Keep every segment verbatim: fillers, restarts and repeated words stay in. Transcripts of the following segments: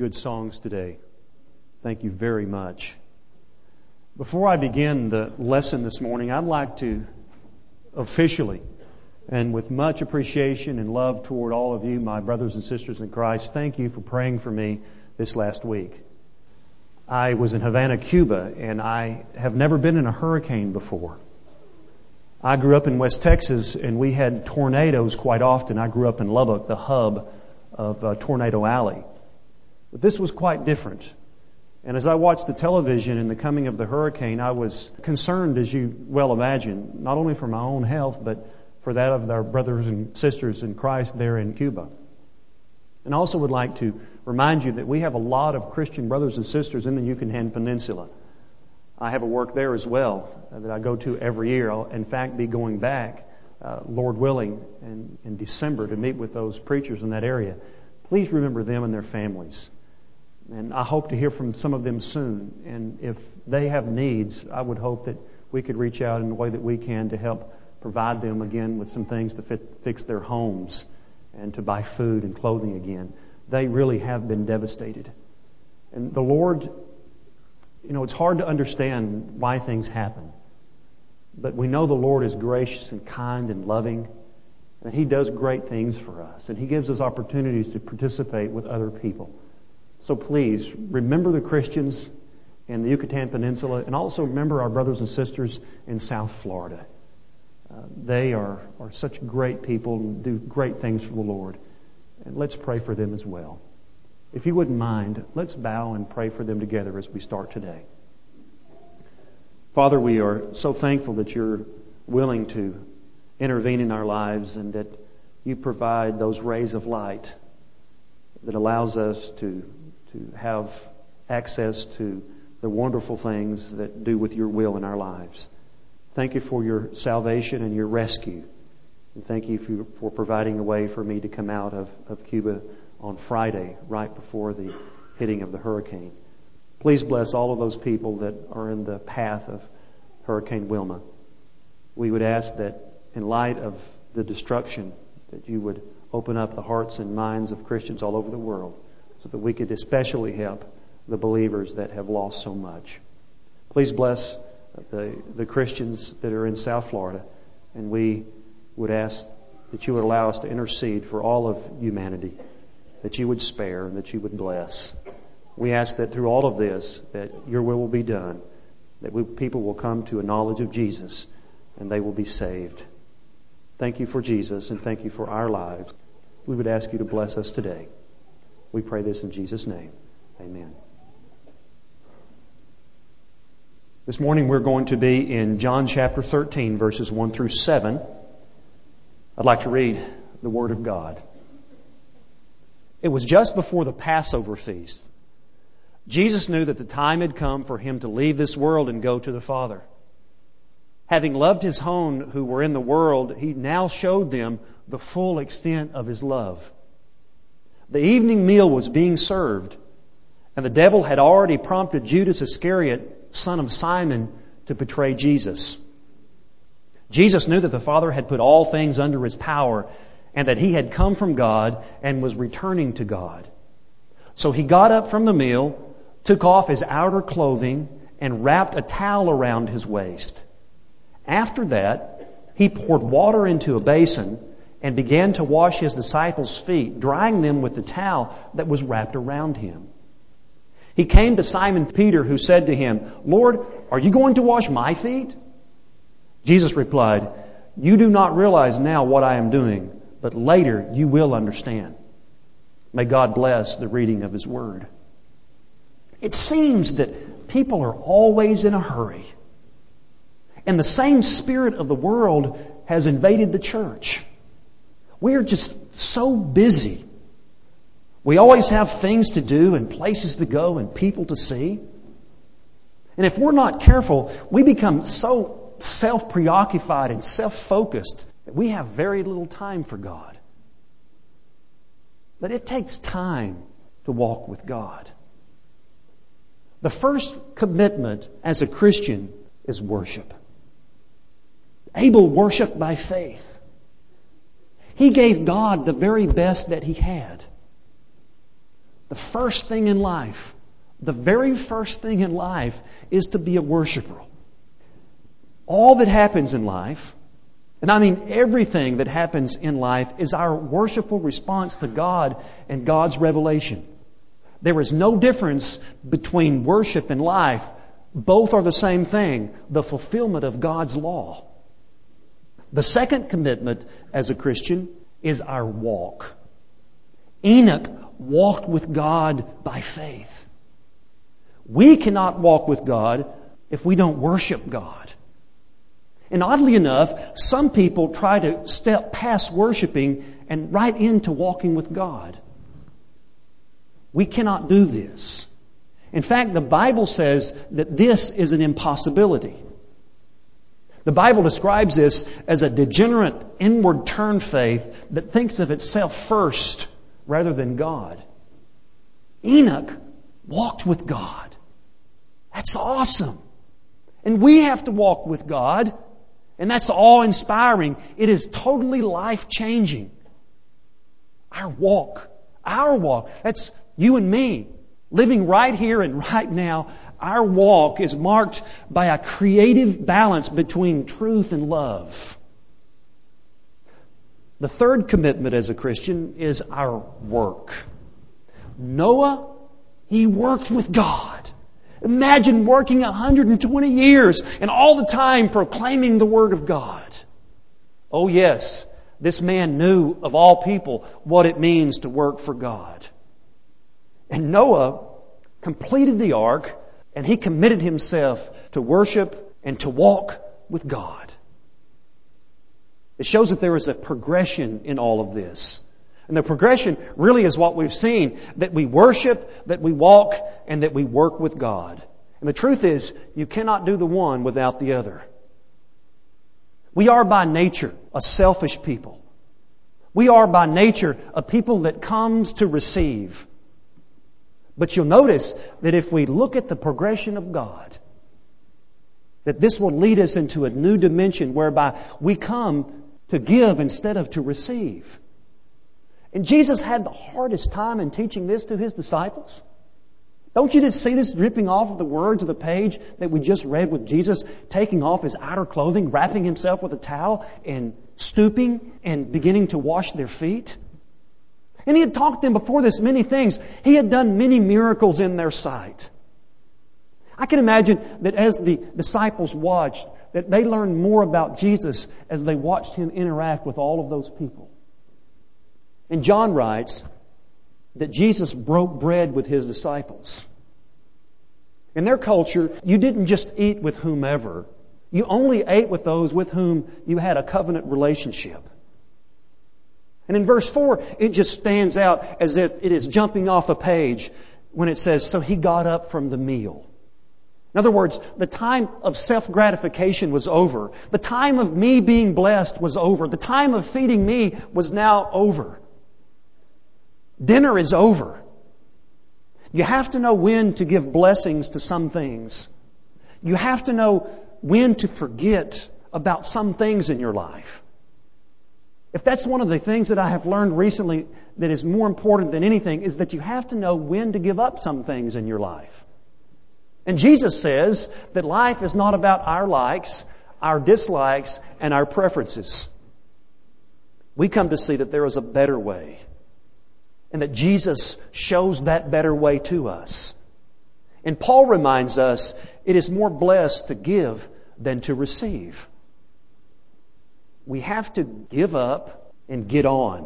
good songs today. Thank you very much. Before I begin the lesson this morning, I'd like to officially and with much appreciation and love toward all of you, my brothers and sisters in Christ, thank you for praying for me this last week. I was in Havana, Cuba, and I have never been in a hurricane before. I grew up in West Texas, and we had tornadoes quite often. I grew up in Lubbock, the hub of uh, Tornado Alley. But this was quite different. And as I watched the television in the coming of the hurricane, I was concerned, as you well imagine, not only for my own health, but for that of our brothers and sisters in Christ there in Cuba. And I also would like to remind you that we have a lot of Christian brothers and sisters in the Yucatan Peninsula. I have a work there as well that I go to every year. I'll, in fact, be going back, uh, Lord willing, in, in December to meet with those preachers in that area. Please remember them and their families. And I hope to hear from some of them soon. And if they have needs, I would hope that we could reach out in the way that we can to help provide them again with some things to fit, fix their homes and to buy food and clothing again. They really have been devastated. And the Lord, you know, it's hard to understand why things happen. But we know the Lord is gracious and kind and loving, and He does great things for us. And He gives us opportunities to participate with other people. So please, remember the Christians in the Yucatan Peninsula, and also remember our brothers and sisters in South Florida. Uh, they are, are such great people and do great things for the Lord. And let's pray for them as well. If you wouldn't mind, let's bow and pray for them together as we start today. Father, we are so thankful that you're willing to intervene in our lives and that you provide those rays of light that allows us to, to have access to the wonderful things that do with your will in our lives. Thank you for your salvation and your rescue. And thank you for, for providing a way for me to come out of, of Cuba on Friday, right before the hitting of the hurricane. Please bless all of those people that are in the path of Hurricane Wilma. We would ask that in light of the destruction, that you would open up the hearts and minds of Christians all over the world so that we could especially help the believers that have lost so much. Please bless the, the Christians that are in South Florida, and we would ask that you would allow us to intercede for all of humanity, that you would spare and that you would bless. We ask that through all of this, that your will will be done, that we, people will come to a knowledge of Jesus and they will be saved. Thank you for Jesus and thank you for our lives. We would ask you to bless us today. We pray this in Jesus' name. Amen. This morning we're going to be in John chapter thirteen, verses one through seven. I'd like to read the Word of God. It was just before the Passover feast. Jesus knew that the time had come for Him to leave this world and go to the Father. Having loved His own who were in the world, He now showed them the full extent of His love. The evening meal was being served, and the devil had already prompted Judas Iscariot, son of Simon, to betray Jesus. Jesus knew that the Father had put all things under His power and that He had come from God and was returning to God. So He got up from the meal, took off His outer clothing, and wrapped a towel around His waist. After that, He poured water into a basin and began to wash His disciples' feet, drying them with the towel that was wrapped around Him. He came to Simon Peter, who said to Him, "Lord, are you going to wash my feet?" Jesus replied, "You do not realize now what I am doing, but later you will understand." May God bless the reading of His Word. It seems that people are always in a hurry. And the same spirit of the world has invaded the church. We are just so busy. We always have things to do and places to go and people to see. And if we're not careful, we become so self-preoccupied and self-focused that we have very little time for God. But it takes time to walk with God. The first commitment as a Christian is worship. Abel worshiped by faith. He gave God the very best that he had. the first thing in life, the very first thing in life is to be a worshiper. All that happens in life, and I mean everything that happens in life, is our worshipful response to God and God's revelation. There is no difference between worship and life. Both are the same thing, the fulfillment of God's law. The second commitment as a Christian is our walk. Enoch walked with God by faith. We cannot walk with God if we don't worship God. And oddly enough, some people try to step past worshiping and right into walking with God. We cannot do this. In fact, the Bible says that this is an impossibility. The Bible describes this as a degenerate, inward turn faith that thinks of itself first rather than God. Enoch walked with God. That's awesome. And we have to walk with God. And that's awe-inspiring. It is totally life-changing. Our walk. Our walk. That's you and me. Living right here and right now. Our walk is marked by a creative balance between truth and love. The third commitment as a Christian is our work. Noah, he worked with God. Imagine working one hundred twenty years and all the time proclaiming the Word of God. Oh yes, this man knew of all people what it means to work for God. And Noah completed the ark and he committed himself to worship and to walk with God. It shows that there is a progression in all of this. And the progression really is what we've seen, that we worship, that we walk, and that we work with God. And the truth is, you cannot do the one without the other. We are by nature a selfish people. We are by nature a people that comes to receive. But you'll notice that if we look at the progression of God, that this will lead us into a new dimension whereby we come to give instead of to receive. And Jesus had the hardest time in teaching this to His disciples. Don't you just see this dripping off of the words of the page that we just read with Jesus taking off His outer clothing, wrapping Himself with a towel, and stooping and beginning to wash their feet? And He had taught them before this many things. He had done many miracles in their sight. I can imagine that as the disciples watched, that they learned more about Jesus as they watched Him interact with all of those people. And John writes that Jesus broke bread with His disciples. In their culture, you didn't just eat with whomever. You only ate with those with whom you had a covenant relationship. And in verse four, it just stands out as if it is jumping off a page when it says, so He got up from the meal. In other words, the time of self-gratification was over. The time of me being blessed was over. The time of feeding me was now over. Dinner is over. You have to know when to give blessings to some things. You have to know when to forget about some things in your life. If that's one of the things that I have learned recently that is more important than anything, is that you have to know when to give up some things in your life. And Jesus says that life is not about our likes, our dislikes, and our preferences. We come to see that there is a better way. And that Jesus shows that better way to us. And Paul reminds us it is more blessed to give than to receive. We have to give up and get on.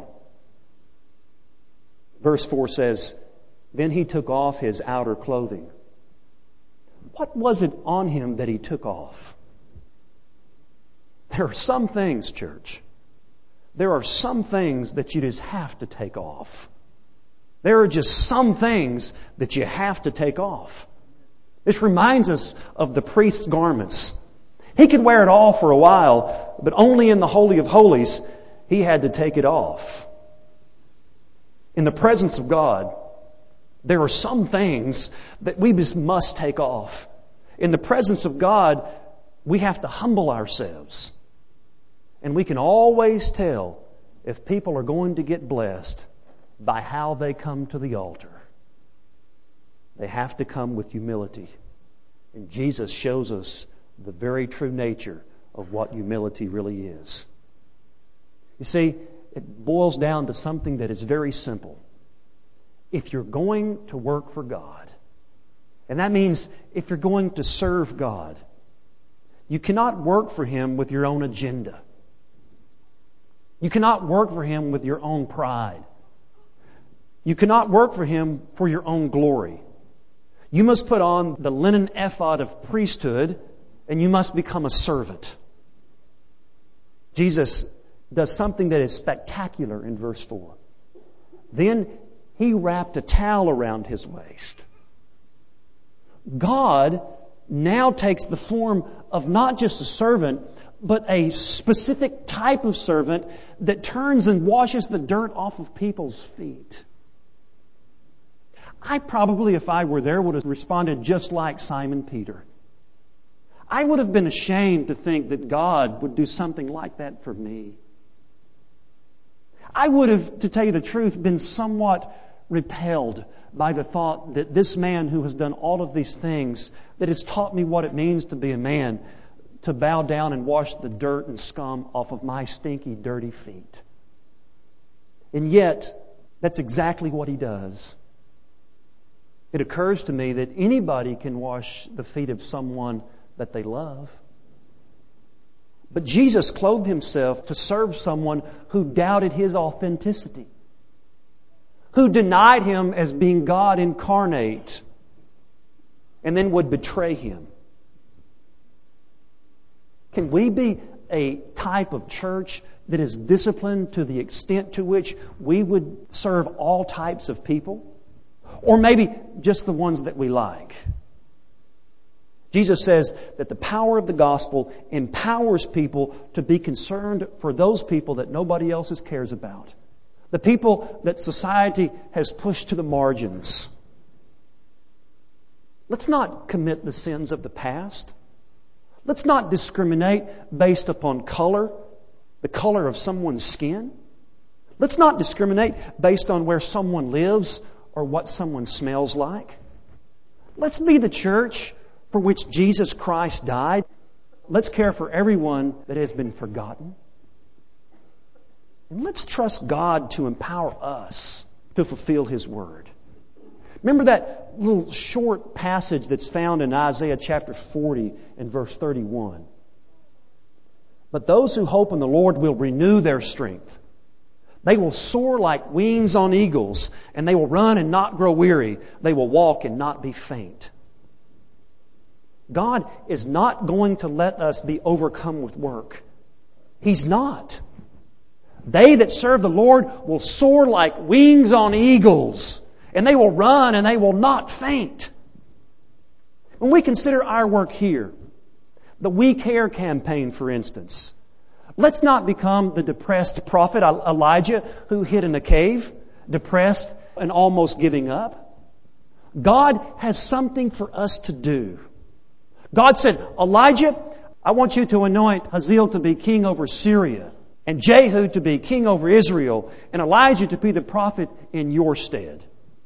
Verse four says, then He took off His outer clothing. What was it on Him that He took off? There are some things, church. There are some things that you just have to take off. There are just some things that you have to take off. This reminds us of the priest's garments. He could wear it all for a while, but only in the Holy of Holies, he had to take it off. In the presence of God, there are some things that we just must take off. In the presence of God, we have to humble ourselves. And we can always tell if people are going to get blessed by how they come to the altar. they have to come with humility. And Jesus shows us the very true nature of what humility really is. You see, it boils down to something that is very simple. If you're going to work for God, and that means if you're going to serve God, you cannot work for Him with your own agenda. You cannot work for Him with your own pride. You cannot work for Him for your own glory. You must put on the linen ephod of priesthood, and you must become a servant. Jesus does something that is spectacular in verse four. Then He wrapped a towel around His waist. God now takes the form of not just a servant, but a specific type of servant that turns and washes the dirt off of people's feet. I probably, if I were there, would have responded just like Simon Peter. I would have been ashamed to think that God would do something like that for me. I would have, to tell you the truth, been somewhat repelled by the thought that this man who has done all of these things, that has taught me what it means to be a man, to bow down and wash the dirt and scum off of my stinky, dirty feet. And yet, that's exactly what He does. It occurs to me that anybody can wash the feet of someone that they love. But Jesus clothed Himself to serve someone who doubted His authenticity, who denied Him as being God incarnate, and then would betray Him. Can we be a type of church that is disciplined to the extent to which we would serve all types of people? Or maybe just the ones that we like? Jesus says that the power of the gospel empowers people to be concerned for those people that nobody else cares about. The people that society has pushed to the margins. Let's not commit the sins of the past. Let's not discriminate based upon color, the color of someone's skin. Let's not discriminate based on where someone lives or what someone smells like. Let's be the church for which Jesus Christ died. Let's care for everyone that has been forgotten. And let's trust God to empower us to fulfill His Word. Remember that little short passage that's found in Isaiah chapter forty and verse thirty-one. But those who hope in the Lord will renew their strength. They will soar like wings on eagles, and they will run and not grow weary. They will walk and not be faint. God is not going to let us be overcome with work. He's not. They that serve the Lord will soar like wings on eagles, and they will run and they will not faint. When we consider our work here, the We Care campaign, for instance, let's not become the depressed prophet Elijah who hid in a cave, depressed and almost giving up. God has something for us to do. God said, Elijah, I want you to anoint Hazael to be king over Syria, and Jehu to be king over Israel, and Elijah to be the prophet in your stead.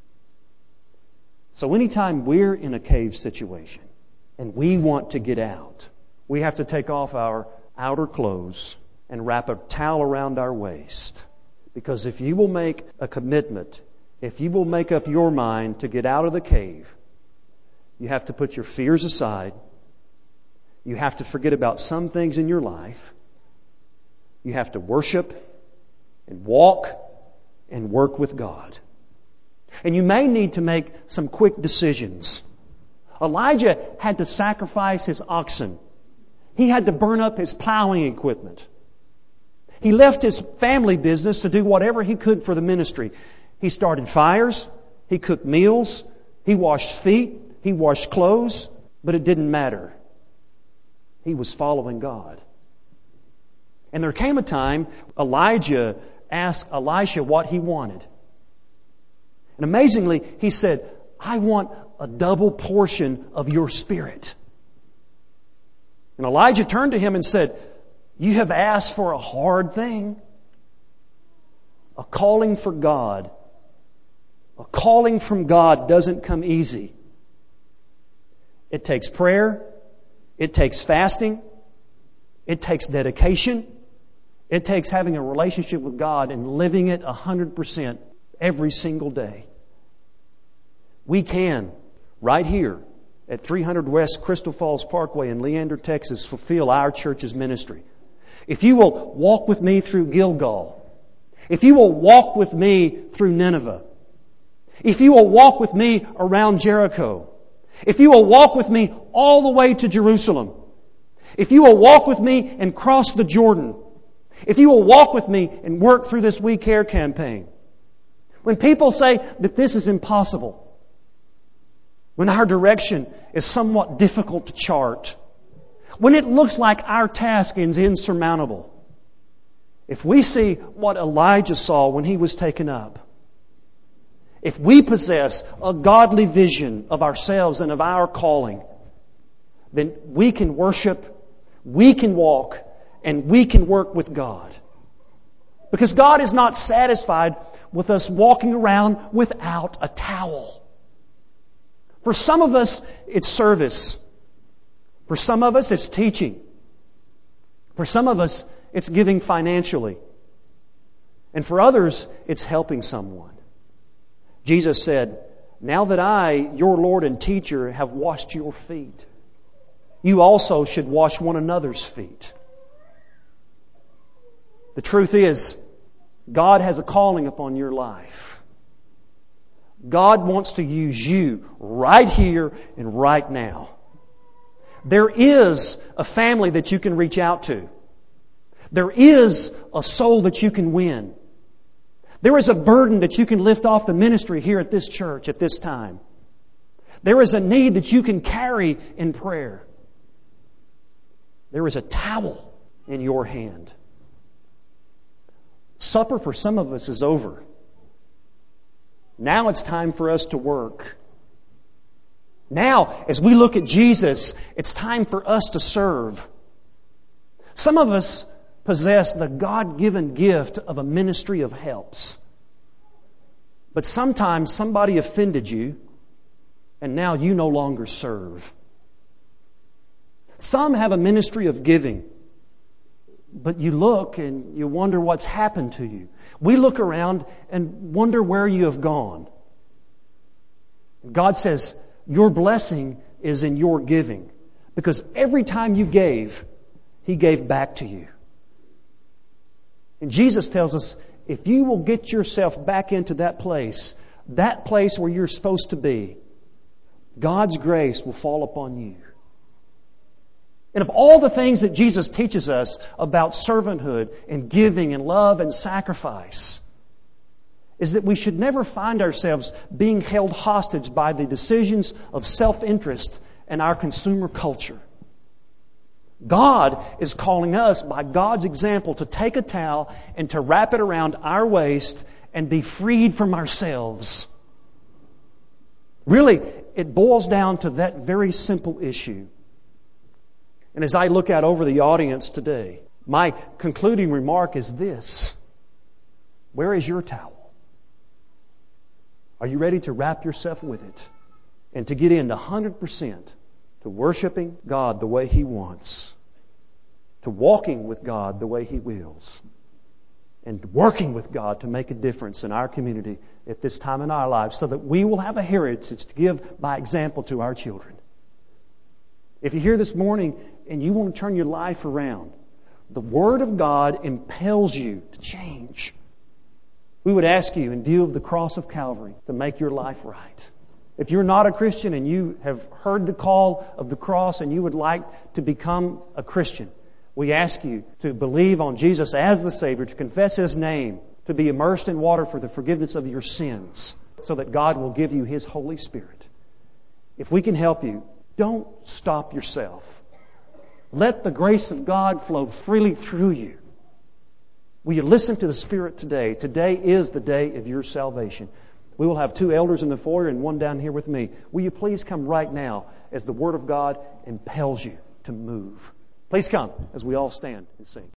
So anytime we're in a cave situation and we want to get out, we have to take off our outer clothes and wrap a towel around our waist. Because if you will make a commitment, if you will make up your mind to get out of the cave, you have to put your fears aside. You have to forget about some things in your life. You have to worship and walk and work with God. And you may need to make some quick decisions. Elijah had to sacrifice his oxen. He had to burn up his plowing equipment. He left his family business to do whatever he could for the ministry. He started fires. He cooked meals. He washed feet. He washed clothes. But it didn't matter. He was following God. And there came a time Elijah asked Elisha what he wanted. And amazingly, he said, I want a double portion of your spirit. And Elijah turned to him and said, you have asked for a hard thing. A calling for God. A calling from God doesn't come easy. It takes prayer. It takes fasting. It takes dedication. It takes having a relationship with God and living it one hundred percent every single day. We can, right here at three hundred West Crystal Falls Parkway in Leander, Texas, fulfill our church's ministry. If you will walk with me through Gilgal, if you will walk with me through Nineveh, if you will walk with me around Jericho, if you will walk with me all the way to Jerusalem, if you will walk with me and cross the Jordan, if you will walk with me and work through this We Care campaign, when people say that this is impossible, when our direction is somewhat difficult to chart, when it looks like our task is insurmountable, if we see what Elijah saw when he was taken up, if we possess a godly vision of ourselves and of our calling, then we can worship, we can walk, and we can work with God. Because God is not satisfied with us walking around without a towel. For some of us, it's service. For some of us, it's teaching. For some of us, it's giving financially. And for others, it's helping someone. Jesus said, "Now that I, your Lord and teacher, have washed your feet, you also should wash one another's feet." The truth is, God has a calling upon your life. God wants to use you right here and right now. There is a family that you can reach out to. There is a soul that you can win. There is a burden that you can lift off the ministry here at this church at this time. There is a need that you can carry in prayer. There is a towel in your hand. Supper for some of us is over. Now it's time for us to work. Now, as we look at Jesus, it's time for us to serve. Some of us possess the God-given gift of a ministry of helps. But sometimes somebody offended you, and now you no longer serve. Some have a ministry of giving, but you look and you wonder what's happened to you. We look around and wonder where you have gone. God says, your blessing is in your giving. Because every time you gave, He gave back to you. And Jesus tells us, if you will get yourself back into that place, that place where you're supposed to be, God's grace will fall upon you. And of all the things that Jesus teaches us about servanthood and giving and love and sacrifice, is that we should never find ourselves being held hostage by the decisions of self-interest and our consumer culture. God is calling us by God's example to take a towel and to wrap it around our waist and be freed from ourselves. Really, it boils down to that very simple issue. And as I look out over the audience today, my concluding remark is this: where is your towel? Are you ready to wrap yourself with it and to get into one hundred percent to worshiping God the way He wants, to walking with God the way He wills, and working with God to make a difference in our community at this time in our lives so that we will have a heritage to give by example to our children? If you're here this morning and you want to turn your life around, the Word of God impels you to change. We would ask you, in view of the cross of Calvary, to make your life right. If you're not a Christian and you have heard the call of the cross and you would like to become a Christian, we ask you to believe on Jesus as the Savior, to confess His name, to be immersed in water for the forgiveness of your sins, so that God will give you His Holy Spirit. If we can help you, don't stop yourself. Let the grace of God flow freely through you. Will you listen to the Spirit today? Today is the day of your salvation. We will have two elders in the foyer and one down here with me. Will you please come right now as the Word of God impels you to move? Please come as we all stand and sing.